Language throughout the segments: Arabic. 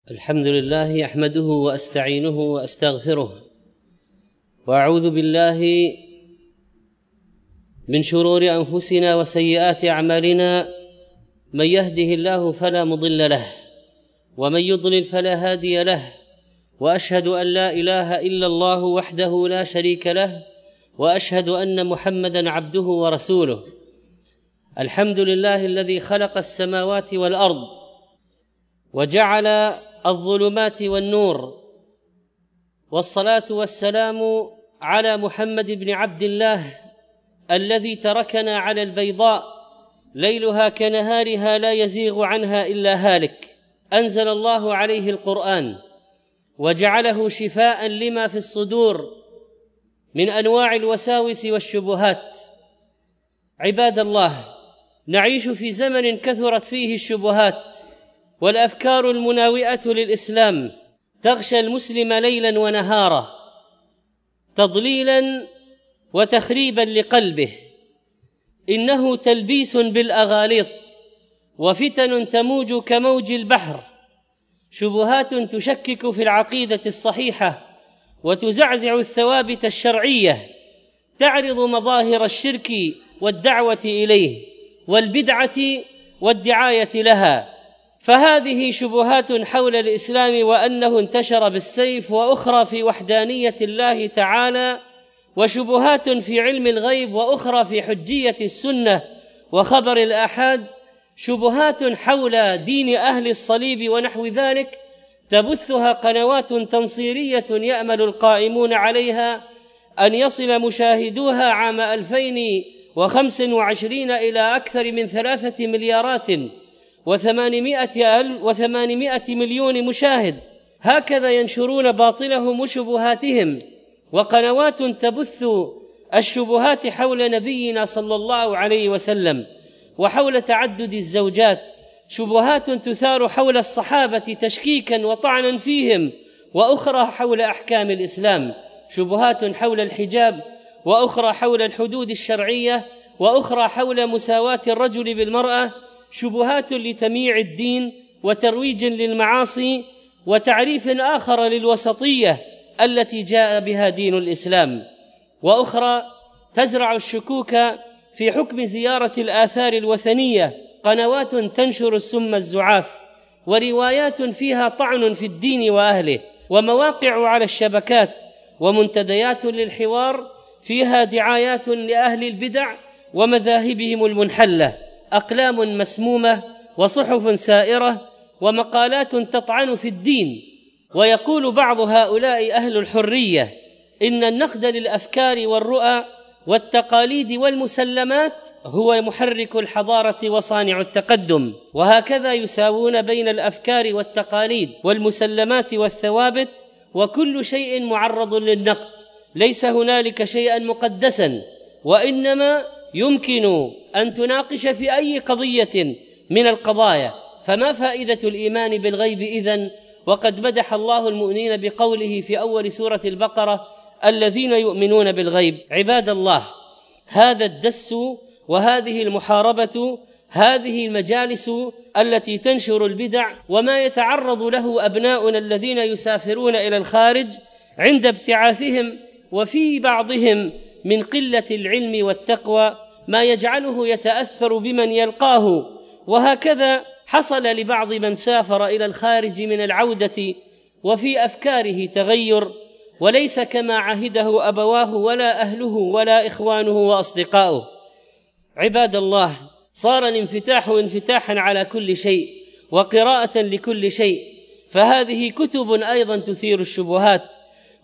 الحمد لله أحمده وأستعينه وأستغفره وأعوذ بالله من شرور أنفسنا وسيئات أعمالنا، من يهده الله فلا مضل له ومن يضلل فلا هادي له، وأشهد أن لا إله إلا الله وحده لا شريك له، وأشهد أن محمدًا عبده ورسوله. الحمد لله الذي خلق السماوات والأرض وجعل الظلمات والنور، والصلاة والسلام على محمد بن عبد الله الذي تركنا على البيضاء ليلها كنهارها لا يزيغ عنها إلا هالك. أنزل الله عليه القرآن وجعله شفاء لما في الصدور من أنواع الوساوس والشبهات. عباد الله، نعيش في زمن كثرت فيه الشبهات والأفكار المناوئة للإسلام تغشى المسلم ليلا ونهارا، تضليلا وتخريبا لقلبه. إنه تلبيس بالأغاليط وفتن تموج كموج البحر، شبهات تشكك في العقيدة الصحيحة وتزعزع الثوابت الشرعية، تعرض مظاهر الشرك والدعوة إليه والبدعة والدعاية لها. فهذه شبهات حول الإسلام وأنه انتشر بالسيف، وأخرى في وحدانية الله تعالى، وشبهات في علم الغيب، وأخرى في حجية السنة وخبر الآحاد، شبهات حول دين أهل الصليب ونحو ذلك تبثها قنوات تنصيرية يأمل القائمون عليها أن يصل مشاهدوها عام 2025 إلى أكثر من 3 مليارات و800 مليون مشاهد. هكذا ينشرون باطلهم وشبهاتهم، وقنوات تبث الشبهات حول نبينا صلى الله عليه وسلم وحول تعدد الزوجات، شبهات تثار حول الصحابة تشكيكا وطعنا فيهم، وأخرى حول أحكام الإسلام، شبهات حول الحجاب، وأخرى حول الحدود الشرعية، وأخرى حول مساواة الرجل بالمرأة، شبهات لتمييع الدين وترويج للمعاصي وتعريف آخر للوسطية التي جاء بها دين الإسلام، وأخرى تزرع الشكوك في حكم زيارة الآثار الوثنية، قنوات تنشر السم الزعاف، وروايات فيها طعن في الدين وأهله، ومواقع على الشبكات، ومنتديات للحوار فيها دعايات لأهل البدع ومذاهبهم المنحلة، أقلام مسمومة وصحف سائرة ومقالات تطعن في الدين. ويقول بعض هؤلاء أهل الحرية إن النقد للأفكار والرؤى والتقاليد والمسلمات هو محرك الحضارة وصانع التقدم، وهكذا يساوون بين الأفكار والتقاليد والمسلمات والثوابت، وكل شيء معرض للنقد، ليس هنالك شيئا مقدسا، وإنما يمكن أن تناقش في أي قضية من القضايا. فما فائدة الإيمان بالغيب إذن؟ وقد مدح الله المؤمنين بقوله في أول سورة البقرة: الذين يؤمنون بالغيب. عباد الله، هذا الدس وهذه المحاربة، هذه المجالس التي تنشر البدع وما يتعرض له أبناؤنا الذين يسافرون إلى الخارج عند ابتعاثهم، وفي بعضهم من قلة العلم والتقوى ما يجعله يتأثر بمن يلقاه. وهكذا حصل لبعض من سافر إلى الخارج من العودة وفي أفكاره تغير، وليس كما عهده أبواه ولا أهله ولا إخوانه وأصدقاؤه. عباد الله، صار الانفتاح انفتاحا على كل شيء وقراءة لكل شيء، فهذه كتب أيضا تثير الشبهات،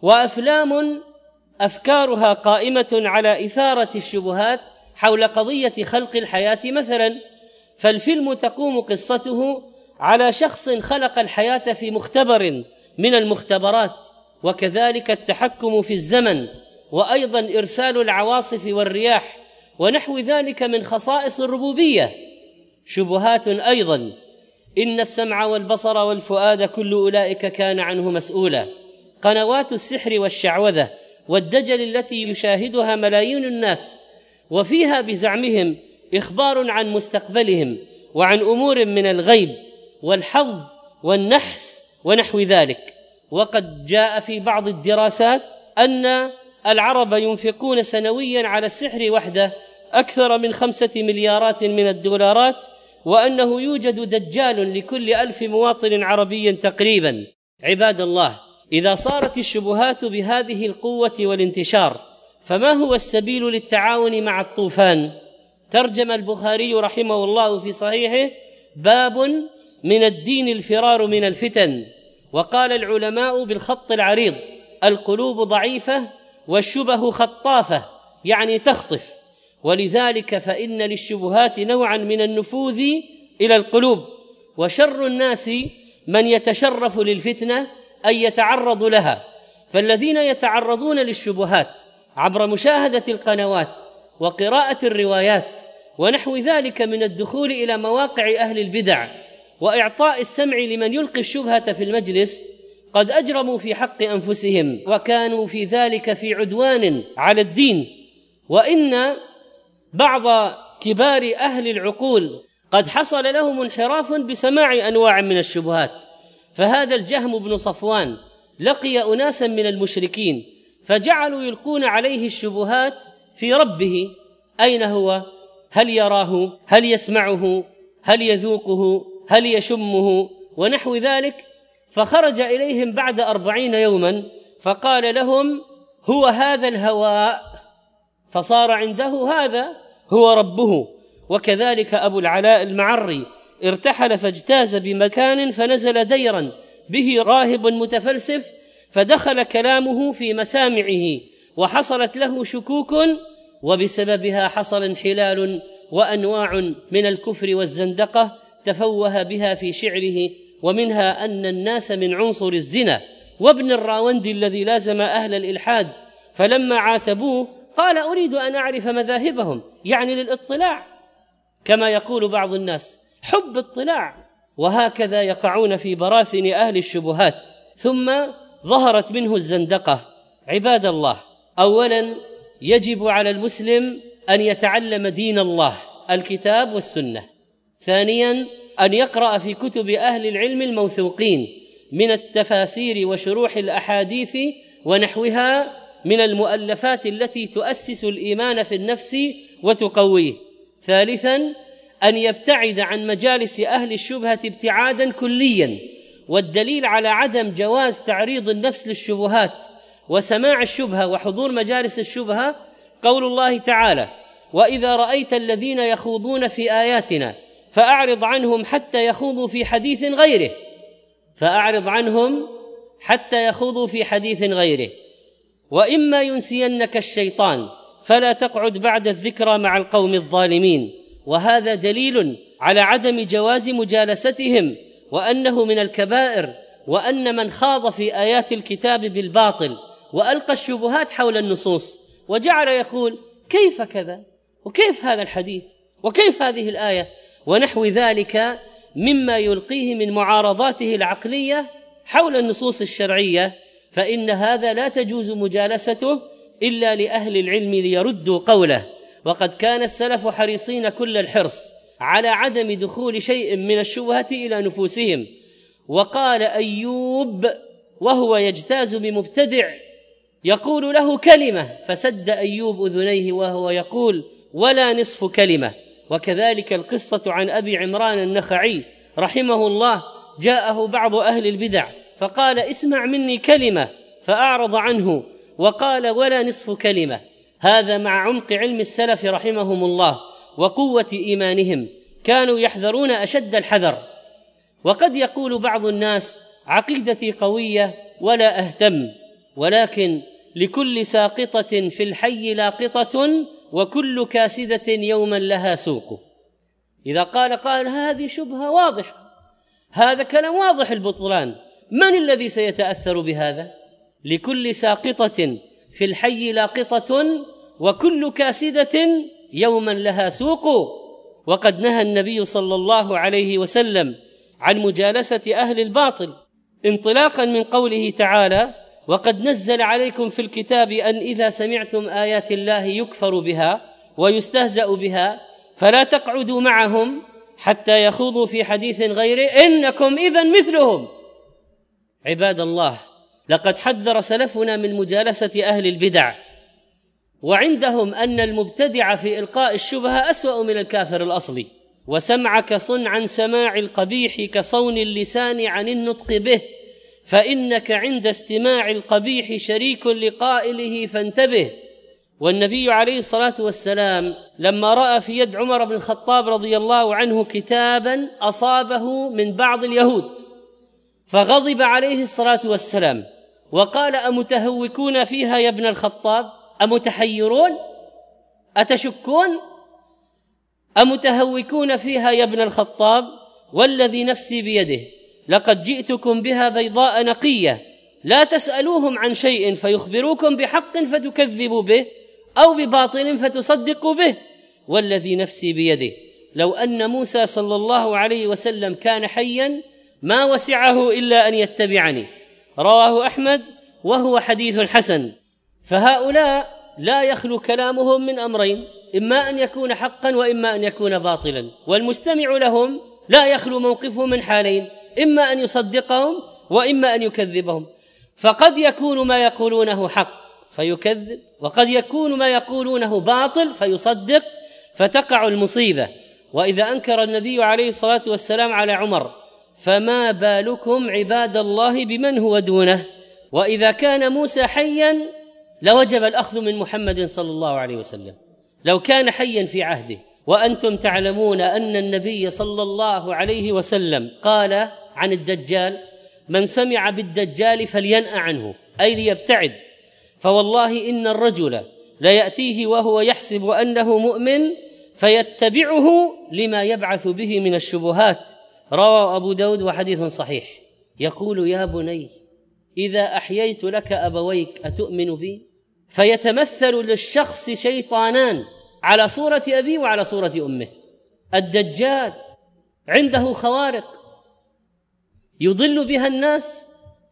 وأفلام أفكارها قائمة على إثارة الشبهات حول قضية خلق الحياة مثلا. فالفيلم تقوم قصته على شخص خلق الحياة في مختبر من المختبرات، وكذلك التحكم في الزمن، وأيضا إرسال العواصف والرياح ونحو ذلك من خصائص الربوبية. شبهات أيضا: إن السمع والبصر والفؤاد كل أولئك كان عنه مسؤولا. قنوات السحر والشعوذة والدجل التي يشاهدها ملايين الناس، وفيها بزعمهم إخبار عن مستقبلهم وعن أمور من الغيب والحظ والنحس ونحو ذلك. وقد جاء في بعض الدراسات أن العرب ينفقون سنويا على السحر وحده أكثر من 5 مليارات من الدولارات، وأنه يوجد دجال لكل 1000 مواطن عربي تقريبا. عباد الله، إذا صارت الشبهات بهذه القوة والانتشار، فما هو السبيل للتعاون مع الطوفان؟ ترجم البخاري رحمه الله في صحيحه: باب من الدين الفرار من الفتن. وقال العلماء بالخط العريض: القلوب ضعيفة والشبه خطافة، يعني تخطف، ولذلك فإن للشبهات نوعا من النفوذ إلى القلوب، وشر الناس من يتشرف للفتنة أن يتعرض لها. فالذين يتعرضون للشبهات عبر مشاهدة القنوات وقراءة الروايات ونحو ذلك من الدخول إلى مواقع أهل البدع وإعطاء السمع لمن يلقي الشبهة في المجلس، قد أجرموا في حق أنفسهم، وكانوا في ذلك في عدوان على الدين. وإن بعض كبار أهل العقول قد حصل لهم انحراف بسماع أنواع من الشبهات. فهذا الجهم بن صفوان لقي أناسا من المشركين فجعلوا يلقون عليه الشبهات في ربه: أين هو؟ هل يراه؟ هل يسمعه؟ هل يذوقه؟ هل يشمه؟ ونحو ذلك. فخرج إليهم بعد 40 يوما فقال لهم: هو هذا الهواء، فصار عنده هذا هو ربه. وكذلك أبو العلاء المعري ارتحل فاجتاز بمكان فنزل ديرا به راهب متفلسف، فدخل كلامه في مسامعه وحصلت له شكوك، وبسببها حصل انحلال وأنواع من الكفر والزندقة تفوه بها في شعره، ومنها أن الناس من عنصر الزنا. وابن الراوندي الذي لازم أهل الإلحاد فلما عاتبوه قال: أريد أن أعرف مذاهبهم، يعني للاطلاع، كما يقول بعض الناس، حب اطلاع. وهكذا يقعون في براثن أهل الشبهات، ثم ظهرت منه الزندقة. عباد الله، أولا يجب على المسلم أن يتعلم دين الله، الكتاب والسنة. ثانيا أن يقرأ في كتب أهل العلم الموثوقين من التفاسير وشروح الأحاديث ونحوها من المؤلفات التي تؤسس الإيمان في النفس وتقويه. ثالثا أن يبتعد عن مجالس أهل الشبهة ابتعادا كليا. والدليل على عدم جواز تعريض النفس للشبهات وسماع الشبهة وحضور مجالس الشبهة قول الله تعالى: وإذا رأيت الذين يخوضون في آياتنا فأعرض عنهم حتى يخوضوا في حديث غيره. فأعرض عنهم حتى يخوضوا في حديث غيره. وإما ينسينك الشيطان فلا تقعد بعد الذكرى مع القوم الظالمين. وهذا دليل على عدم جواز مجالستهم، وأنه من الكبائر، وأن من خاض في آيات الكتاب بالباطل وألقى الشبهات حول النصوص وجعل يقول: كيف كذا؟ وكيف هذا الحديث؟ وكيف هذه الآية؟ ونحو ذلك مما يلقيه من معارضاته العقلية حول النصوص الشرعية، فإن هذا لا تجوز مجالسته إلا لأهل العلم ليردوا قوله. وقد كان السلف حريصين كل الحرص على عدم دخول شيء من الشبهة إلى نفوسهم. وقال أيوب وهو يجتاز بمبتدع يقول له كلمة فسد أيوب أذنيه وهو يقول: ولا نصف كلمة. وكذلك القصة عن أبي عمران النخعي رحمه الله، جاءه بعض أهل البدع فقال: اسمع مني كلمة، فأعرض عنه وقال: ولا نصف كلمة. هذا مع عمق علم السلف رحمهم الله وقوة إيمانهم، كانوا يحذرون أشد الحذر. وقد يقول بعض الناس: عقيدتي قوية ولا أهتم، ولكن لكل ساقطة في الحي لاقطة وكل كاسدة يوما لها سوق. إذا قال هذه شبهة واضحة، هذا كلام واضح البطلان، من الذي سيتأثر بهذا؟ لكل ساقطة في الحي لاقطة وكل كاسدة يوما لها سوق. وقد نهى النبي صلى الله عليه وسلم عن مجالسة أهل الباطل، انطلاقا من قوله تعالى: وقد نزل عليكم في الكتاب أن إذا سمعتم آيات الله يكفر بها ويستهزأ بها فلا تقعدوا معهم حتى يخوضوا في حديث غيره إنكم إذن مثلهم. عباد الله، لقد حذر سلفنا من مجالسة أهل البدع، وعندهم أن المبتدع في إلقاء الشبهة أسوأ من الكافر الأصلي. وسمعك صن عن سماع القبيح كصون اللسان عن النطق به، فإنك عند استماع القبيح شريك لقائله فانتبه. والنبي عليه الصلاة والسلام لما رأى في يد عمر بن الخطاب رضي الله عنه كتابا أصابه من بعض اليهود فغضب عليه الصلاة والسلام وقال: أمتهوكون فيها يا ابن الخطاب؟ أمتحيرون؟ أتشكون؟ أمتهوكون فيها يا ابن الخطاب؟ والذي نفسي بيده لقد جئتكم بها بيضاء نقية، لا تسألوهم عن شيء فيخبروكم بحق فتكذبوا به، أو بباطل فتصدقوا به، والذي نفسي بيده لو أن موسى صلى الله عليه وسلم كان حيا ما وسعه إلا أن يتبعني. رواه أحمد وهو حديث حسن. فهؤلاء لا يخلو كلامهم من أمرين: إما أن يكون حقا وإما أن يكون باطلا، والمستمع لهم لا يخلو موقفه من حالين: إما أن يصدقهم وإما أن يكذبهم. فقد يكون ما يقولونه حق فيكذب، وقد يكون ما يقولونه باطل فيصدق، فتقع المصيبة. وإذا أنكر النبي عليه الصلاة والسلام على عمر فما بالكم عباد الله بمن هو دونه؟ وإذا كان موسى حيا لوجب الأخذ من محمد صلى الله عليه وسلم لو كان حيا في عهده. وأنتم تعلمون أن النبي صلى الله عليه وسلم قال عن الدجال: من سمع بالدجال فلينأ عنه، أي ليبتعد، فوالله إن الرجل ليأتيه وهو يحسب أنه مؤمن فيتبعه لما يبعث به من الشبهات. رواه أبو داود وحديث صحيح. يقول: يا بني إذا أحييت لك أبويك أتؤمن بي؟ فيتمثل للشخص شيطانان على صورة أبيه وعلى صورة أمه. الدجال عنده خوارق يضل بها الناس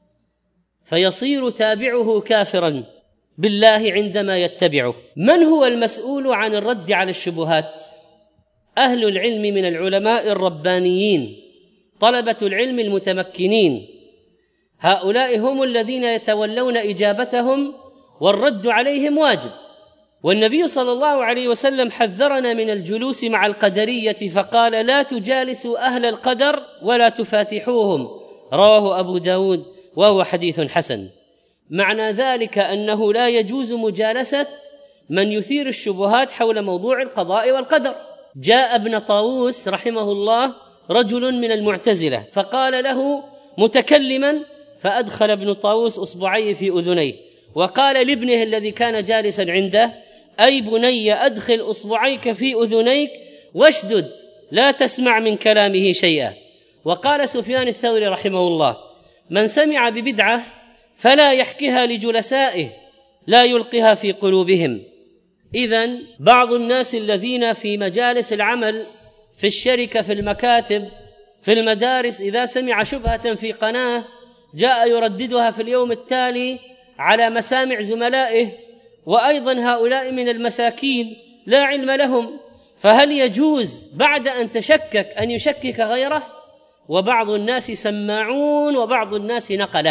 فيصير تابعه كافرا بالله عندما يتبعه. من هو المسؤول عن الرد على الشبهات؟ أهل العلم من العلماء الربانيين، طلبة العلم المتمكنين، هؤلاء هم الذين يتولون إجابتهم، والرد عليهم واجب. والنبي صلى الله عليه وسلم حذرنا من الجلوس مع القدرية فقال: لا تجالسوا أهل القدر ولا تفاتحوهم. رواه أبو داود وهو حديث حسن. معنى ذلك أنه لا يجوز مجالسة من يثير الشبهات حول موضوع القضاء والقدر. جاء ابن طاووس رحمه الله رجل من المعتزلة فقال له متكلما، فأدخل ابن طاووس أصبعيه في أذنيه وقال لابنه الذي كان جالسا عنده: أي بني أدخل أصبعيك في أذنيك واشدد، لا تسمع من كلامه شيئا. وقال سفيان الثوري رحمه الله: من سمع ببدعة فلا يحكيها لجلسائه، لا يلقها في قلوبهم. إذن بعض الناس الذين في مجالس العمل، في الشركة، في المكاتب، في المدارس، إذا سمع شبهة في قناة جاء يرددها في اليوم التالي على مسامع زملائه، وأيضا هؤلاء من المساكين لا علم لهم، فهل يجوز بعد أن تشكك أن يشكك غيره؟ وبعض الناس سماعون وبعض الناس نقله،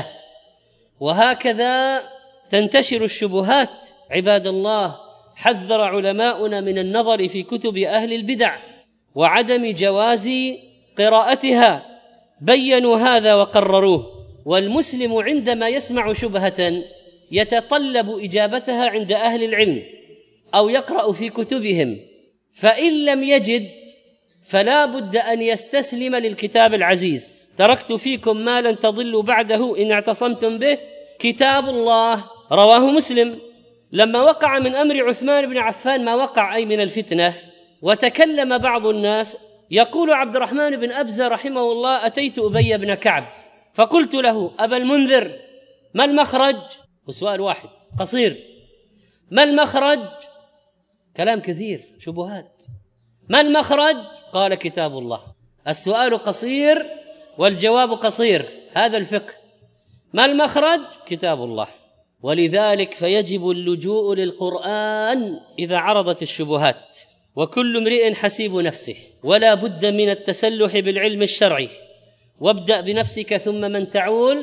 وهكذا تنتشر الشبهات. عباد الله، حذر علماؤنا من النظر في كتب أهل البدع وعدم جواز قراءتها، بينوا هذا وقرروه. والمسلم عندما يسمع شبهة يتطلب إجابتها عند أهل العلم أو يقرأ في كتبهم، فإن لم يجد فلا بد أن يستسلم للكتاب العزيز: تركت فيكم ما لن تضلوا بعده إن اعتصمتم به، كتاب الله. رواه مسلم. لما وقع من أمر عثمان بن عفان ما وقع أي من الفتنة، وتكلم بعض الناس، يقول عبد الرحمن بن أبزة رحمه الله: أتيت أبي بن كعب فقلت له: أبا المنذر، ما المخرج؟ وسؤال واحد قصير: ما المخرج؟ كلام كثير، شبهات. ما المخرج؟ قال: كتاب الله. السؤال قصير والجواب قصير، هذا الفقه. ما المخرج؟ كتاب الله. ولذلك فيجب اللجوء للقرآن إذا عرضت الشبهات، وكل امرئ حسيب نفسه، ولا بد من التسلح بالعلم الشرعي. وابدأ بنفسك ثم من تعول،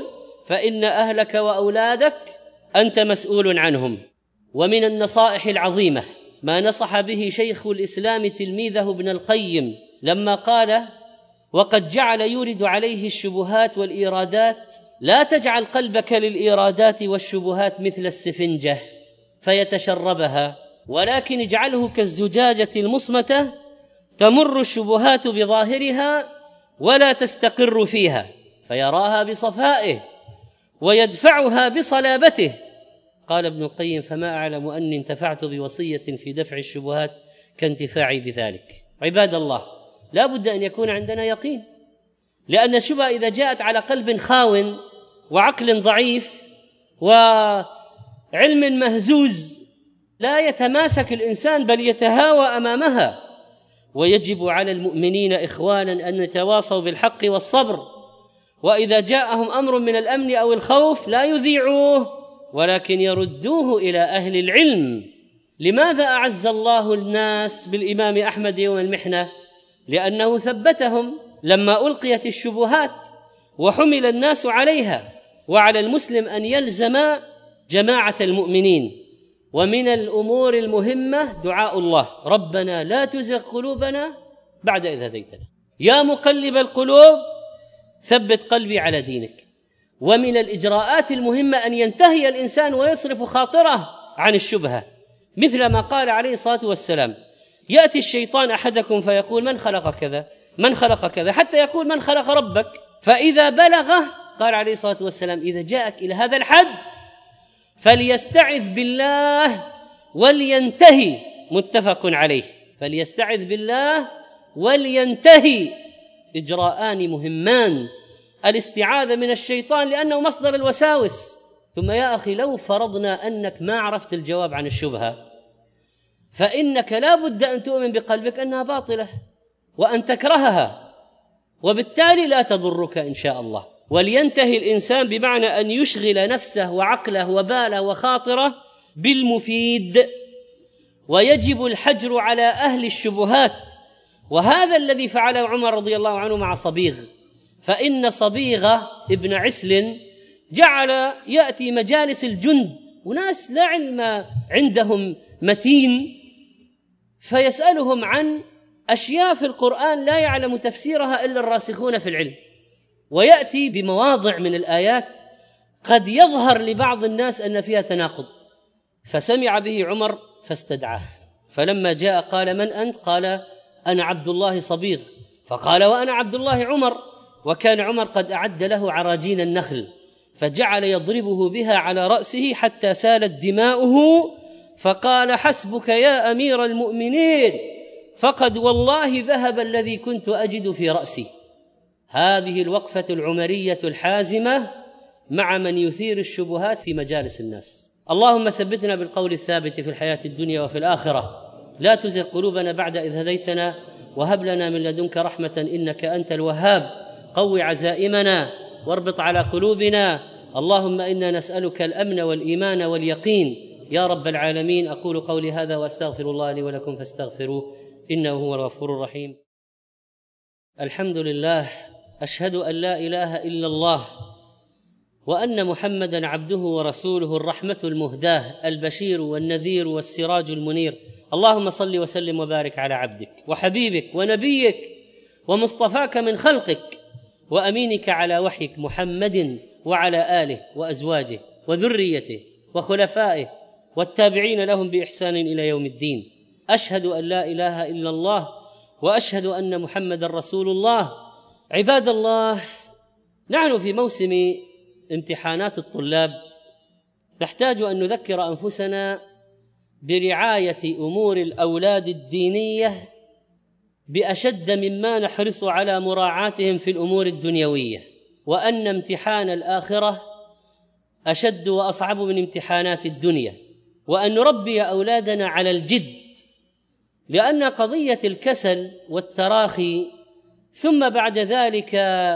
فإن أهلك وأولادك أنت مسؤول عنهم. ومن النصائح العظيمة ما نصح به شيخ الإسلام تلميذه ابن القيم لما قال: وقد جعل يورد عليه الشبهات والإيرادات، لا تجعل قلبك للإيرادات والشبهات مثل السفنجة فيتشربها، ولكن اجعله كالزجاجة المصمتة تمر الشبهات بظاهرها ولا تستقر فيها، فيراها بصفائه ويدفعها بصلابته. قال ابن القيم: فما أعلم أني انتفعت بوصية في دفع الشبهات كانتفاعي بذلك. عباد الله، لا بد أن يكون عندنا يقين، لأن الشبهة إذا جاءت على قلب خاون وعقل ضعيف وعلم مهزوز لا يتماسك الإنسان بل يتهاوى أمامها. ويجب على المؤمنين إخوانا أن يتواصوا بالحق والصبر، وإذا جاءهم أمر من الأمن أو الخوف لا يذيعوه ولكن يردوه إلى أهل العلم. لماذا أعز الله الناس بالإمام أحمد يوم المحنة؟ لأنه ثبتهم لما ألقيت الشبهات وحمل الناس عليها. وعلى المسلم أن يلزم جماعة المؤمنين. ومن الأمور المهمة دعاء الله: ربنا لا تزغ قلوبنا بعد إذ هديتنا، يا مقلب القلوب ثبت قلبي على دينك. ومن الإجراءات المهمة أن ينتهي الإنسان ويصرف خاطره عن الشبهة، مثل ما قال عليه الصلاة والسلام: يأتي الشيطان أحدكم فيقول من خلق كذا من خلق كذا، حتى يقول من خلق ربك، فإذا بلغه قال عليه الصلاة والسلام: إذا جاءك إلى هذا الحد فليستعذ بالله ولينتهي. متفق عليه. فليستعذ بالله ولينتهي. إجراءان مهمان: الاستعاذة من الشيطان لأنه مصدر الوساوس. ثم يا أخي، لو فرضنا أنك ما عرفت الجواب عن الشبهة فإنك لا بد أن تؤمن بقلبك أنها باطلة وأن تكرهها، وبالتالي لا تضرك إن شاء الله. ولينتهي الإنسان بمعنى أن يشغل نفسه وعقله وباله وخاطره بالمفيد. ويجب الحجر على أهل الشبهات، وهذا الذي فعله عمر رضي الله عنه مع صبيغ. فإن صبيغ ابن عسل جعل يأتي مجالس الجند وناس لا علم عندهم متين، فيسألهم عن أشياء في القرآن لا يعلم تفسيرها إلا الراسخون في العلم، ويأتي بمواضع من الآيات قد يظهر لبعض الناس أن فيها تناقض، فسمع به عمر فاستدعاه. فلما جاء قال: من أنت؟ قال: أنا عبد الله صبيغ. فقال: وأنا عبد الله عمر. وكان عمر قد أعد له عراجين النخل، فجعل يضربه بها على رأسه حتى سالت دماؤه، فقال: حسبك يا أمير المؤمنين، فقد والله ذهب الذي كنت أجد في رأسي. هذه الوقفة العمرية الحازمة مع من يثير الشبهات في مجالس الناس. اللهم ثبتنا بالقول الثابت في الحياة الدنيا وفي الآخرة، لا تزغ قلوبنا بعد إذ هديتنا، وهب لنا من لدنك رحمة إنك أنت الوهاب. قو عزائمنا واربط على قلوبنا. اللهم إنا نسألك الأمن والإيمان واليقين يا رب العالمين. أقول قولي هذا وأستغفر الله لي ولكم فاستغفروه إنه هو الغفور الرحيم. الحمد لله، أشهد أن لا إله إلا الله وأن محمدًا عبده ورسوله، الرحمة المهداة، البشير والنذير والسراج المنير. اللهم صل وسلم وبارك على عبدك وحبيبك ونبيك ومصطفاك من خلقك وأمينك على وحيك محمد وعلى آله وأزواجه وذريته وخلفائه والتابعين لهم بإحسان إلى يوم الدين. أشهد أن لا إله إلا الله وأشهد أن محمدًا رسول الله. عباد الله، نحن في موسم امتحانات الطلاب، نحتاج أن نذكر أنفسنا برعاية أمور الأولاد الدينية بأشد مما نحرص على مراعاتهم في الأمور الدنيوية، وأن امتحان الآخرة أشد وأصعب من امتحانات الدنيا، وأن نربي أولادنا على الجد، لأن قضية الكسل والتراخي ثم بعد ذلك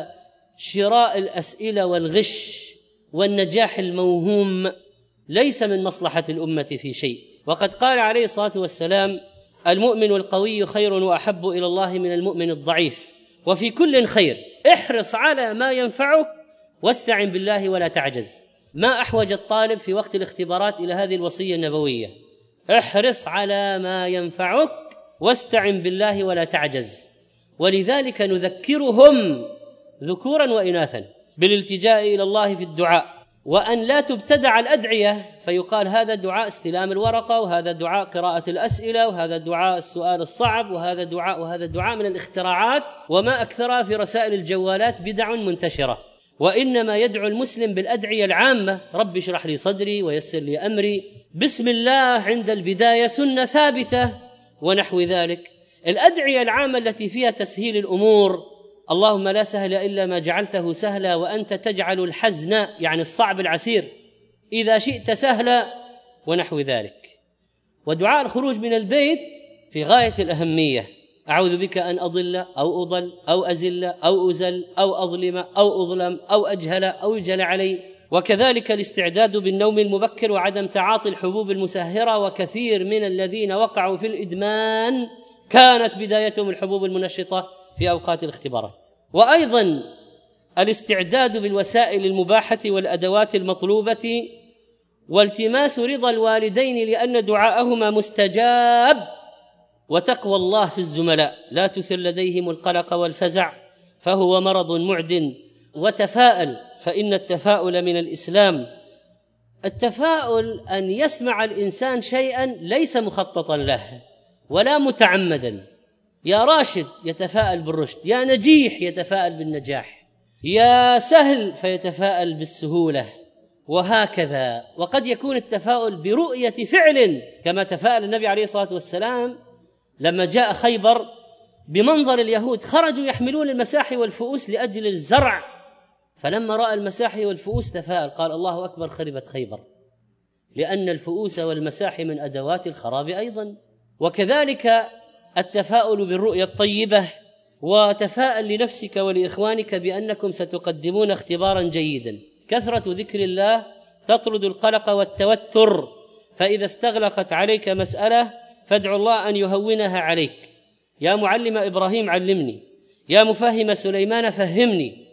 شراء الأسئلة والغش والنجاح الموهوم ليس من مصلحة الأمة في شيء. وقد قال عليه الصلاة والسلام: المؤمن القوي خير وأحب إلى الله من المؤمن الضعيف، وفي كل خير، احرص على ما ينفعك واستعن بالله ولا تعجز. ما أحوج الطالب في وقت الاختبارات إلى هذه الوصية النبوية: احرص على ما ينفعك واستعن بالله ولا تعجز. ولذلك نذكرهم ذكورا وإناثا بالالتجاء إلى الله في الدعاء، وأن لا تبتدع الأدعية فيقال هذا دعاء استلام الورقة، وهذا دعاء قراءة الأسئلة، وهذا دعاء السؤال الصعب، وهذا دعاء من الاختراعات، وما أكثرها في رسائل الجوالات بدع منتشرة. وإنما يدعو المسلم بالأدعية العامة: رب اشرح لي صدري ويسر لي أمري، بسم الله عند البداية سنة ثابتة، ونحو ذلك. الأدعية العامة التي فيها تسهيل الأمور: اللهم لا سهل إلا ما جعلته سهلا وأنت تجعل الحزن، يعني الصعب العسير، إذا شئت سهلا، ونحو ذلك. ودعاء الخروج من البيت في غاية الأهمية: أعوذ بك أن أضل أو أضل أو أزل أو أزل أو أظلم أو أظلم أو أجهل أو يجهل علي. وكذلك الاستعداد بالنوم المبكر وعدم تعاطي الحبوب المسهرة، وكثير من الذين وقعوا في الإدمان كانت بدايتهم الحبوب المنشطة في أوقات الاختبارات. وأيضا الاستعداد بالوسائل المباحة والأدوات المطلوبة، والتماس رضا الوالدين لأن دعاءهما مستجاب، وتقوى الله في الزملاء، لا تثر لديهم القلق والفزع فهو مرض معد، وتفاءل فإن التفاؤل من الإسلام. التفاؤل أن يسمع الإنسان شيئا ليس مخططا له ولا متعمدا. يا راشد يتفاءل بالرشد، يا نجيح يتفاءل بالنجاح، يا سهل فيتفاءل بالسهولة، وهكذا. وقد يكون التفاؤل برؤية فعل، كما تفاءل النبي عليه الصلاة والسلام لما جاء خيبر بمنظر اليهود خرجوا يحملون المساحي والفؤوس لأجل الزرع، فلما رأى المساحي والفؤوس تفاءل، قال الله أكبر خربت خيبر، لأن الفؤوس والمساحي من أدوات الخراب أيضا. وكذلك التفاؤل بالرؤية الطيبة، وتفاءل لنفسك ولإخوانك بأنكم ستقدمون اختبارا جيدا. كثرة ذكر الله تطرد القلق والتوتر، فإذا استغلقت عليك مسألة فادع الله أن يهونها عليك. يا معلم إبراهيم علمني، يا مفهم سليمان فهمني.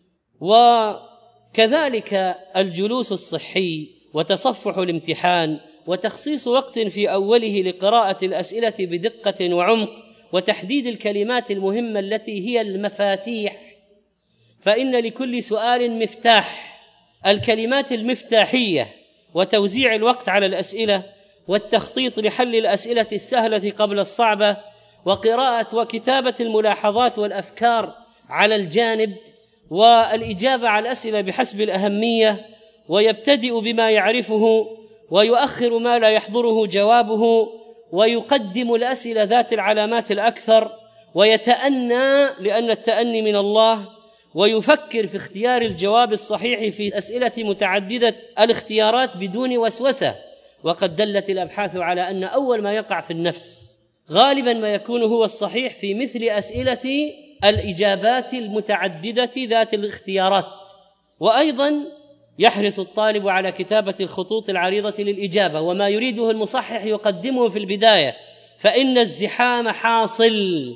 وكذلك الجلوس الصحي وتصفح الامتحان وتخصيص وقت في أوله لقراءة الأسئلة بدقة وعمق، وتحديد الكلمات المهمة التي هي المفاتيح، فإن لكل سؤال مفتاح. الكلمات المفتاحية، وتوزيع الوقت على الأسئلة، والتخطيط لحل الأسئلة السهلة قبل الصعبة، وقراءة وكتابة الملاحظات والأفكار على الجانب، والإجابة على الأسئلة بحسب الأهمية، ويبتدئ بما يعرفه ويؤخر ما لا يحضره جوابه، ويقدم الأسئلة ذات العلامات الأكثر، ويتأنى لأن التأني من الله، ويفكر في اختيار الجواب الصحيح في أسئلة متعددة الاختيارات بدون وسوسة. وقد دلت الأبحاث على أن أول ما يقع في النفس غالبا ما يكون هو الصحيح في مثل أسئلة الإجابات المتعددة ذات الاختيارات. وأيضا يحرص الطالب على كتابة الخطوط العريضة للإجابة، وما يريده المصحح يقدمه في البداية، فإن الزحام حاصل،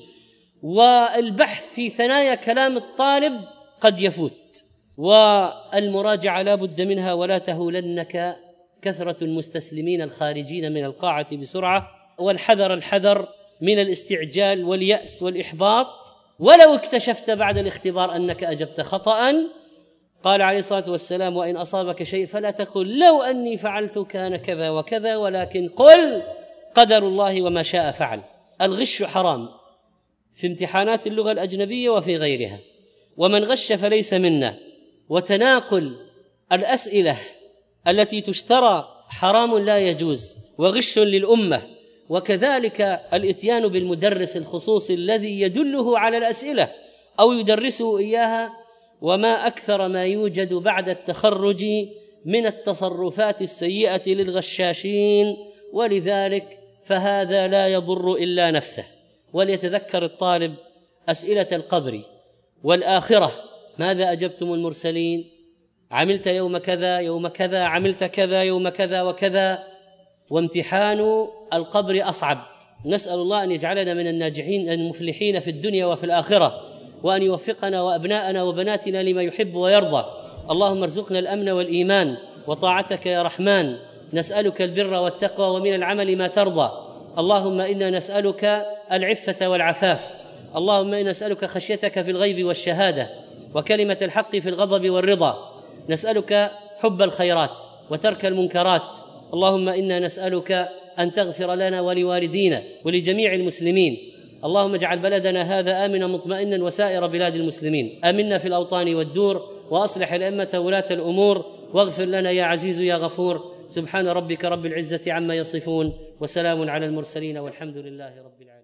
والبحث في ثنايا كلام الطالب قد يفوت. والمراجعة لا بد منها، ولا تهولنك كثرة المستسلمين الخارجين من القاعة بسرعة، الحذر من الاستعجال واليأس والإحباط. ولو اكتشفت بعد الاختبار أنك أجبت خطأ، قال عليه الصلاة والسلام: وإن أصابك شيء فلا تقل لو أني فعلت كان كذا وكذا، ولكن قل قدر الله وما شاء فعل. الغش حرام في امتحانات اللغة الأجنبية وفي غيرها، ومن غش فليس منا. وتناقل الأسئلة التي تشترى حرام لا يجوز، وغش للأمة. وكذلك الإتيان بالمدرس الخصوصي الذي يدله على الأسئلة أو يدرسه إياها، وما أكثر ما يوجد بعد التخرج من التصرفات السيئة للغشاشين. ولذلك فهذا لا يضر إلا نفسه. وليتذكر الطالب أسئلة القبر والآخرة: ماذا أجبتم المرسلين؟ عملت يوم كذا يوم كذا، عملت كذا يوم كذا وكذا. وامتحان القبر أصعب. نسأل الله أن يجعلنا من الناجحين المفلحين في الدنيا وفي الآخرة، وأن يوفقنا وأبناءنا وبناتنا لما يحب ويرضى، اللهم ارزقنا الأمن والإيمان وطاعتك يا رحمن. نسألك البر والتقوى ومن العمل ما ترضى. اللهم إنا نسألك العفة والعفاف. اللهم إنا نسألك خشيتك في الغيب والشهادة وكلمة الحق في الغضب والرضا. نسألك حب الخيرات وترك المنكرات. اللهم إنا نسألك أن تغفر لنا ولوالدينا ولجميع المسلمين. اللهم اجعل بلدنا هذا آمنا مطمئنا وسائر بلاد المسلمين. آمنا في الأوطان والدور، وأصلح الأئمة ولاة الأمور، واغفر لنا يا عزيز يا غفور. سبحان ربك رب العزة عما يصفون، وسلام على المرسلين، والحمد لله رب العالمين.